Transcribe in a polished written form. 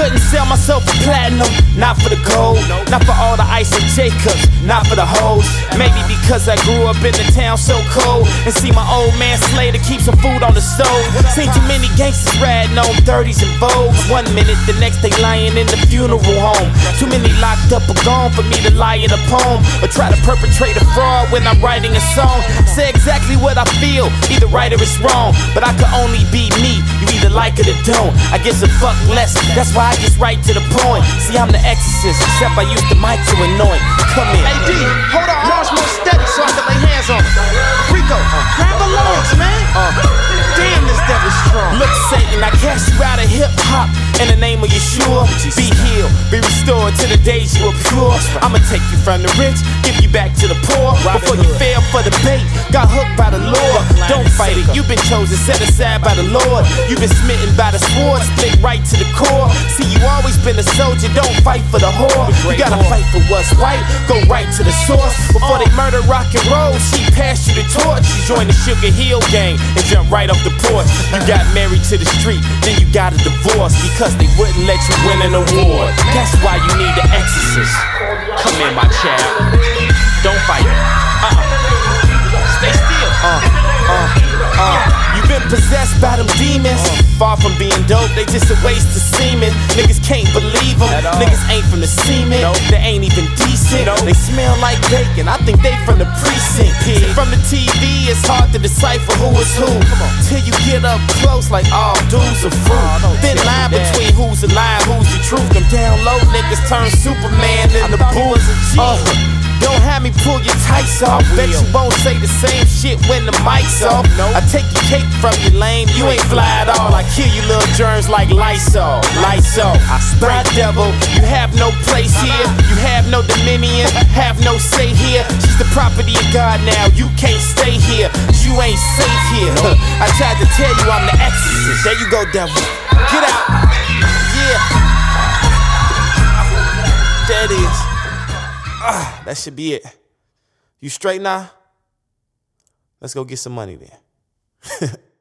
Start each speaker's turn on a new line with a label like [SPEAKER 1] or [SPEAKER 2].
[SPEAKER 1] couldn't sell myself for platinum, not for the gold, not for all the ice and Jacobs, not for the hoes. Maybe because I grew up in the town so cold, and see my old man Slater keep some food on the stove. Seen too many gangsters riding on 30s and Vogues. 1 minute, the next they lying in the funeral home. Too many locked up or gone for me to lie in a poem, or try to perpetrate a fraud when I'm writing a song. Say exactly what I feel, either right or it's wrong, but I could only be me. You either like it or don't. I guess a fuck less, that's why I just write to the point. See, I'm the exorcist, except I use the mic to anoint. Come in.
[SPEAKER 2] Hey D, hold our arms more steady so I can lay hands on it. Rico, grab the loads, man. Damn, this devil's strong.
[SPEAKER 1] Look, Satan, I cast you out of hip-hop in the name of Yeshua. Be healed, be restored to the days you were pure. I'ma take you from the rich, give you back to the poor. Before you fell for the bait, got hooked by the Lord. Don't fight it, you've been chosen, set aside by the Lord. You've been smitten by the sword, split right to the core. See, you always been a soldier, don't fight for the whore. You gotta fight for what's right, go right to the source. Before they murder rock and roll, she passed you the torch. You joined the Sugar Hill gang and jumped right off the porch. You got married to the street, then you got a divorce because they wouldn't let you win an award. That's why you need the exorcist. Come in, my child. Don't fight. Stay still. You've been possessed by them demons. Far from being dope, they just a waste of semen. Niggas can't believe them. Niggas ain't from the semen. They ain't even decent. They smell like bacon. I think they from the precinct. From the TV, it's hard to decipher who is who. Till you get up close, like all dudes are fruit. Thin line between who's a lie, who's the truth. Them down low niggas turn Superman into bulls. Don't have me pull your tights off. Bet you won't say the same shit when the mic's off. I take your cake from you, lame. You ain't fly at all. I kill you little germs like Lysol. Lysol. By devil, you have no place here. You have no dominion, have no say here. She's the property of God now. You can't stay here. You ain't safe here. I tried to tell you I'm the exorcist. There you go, devil. Get out. Yeah. There it is. That should be it. You straight now? Let's go get some money then.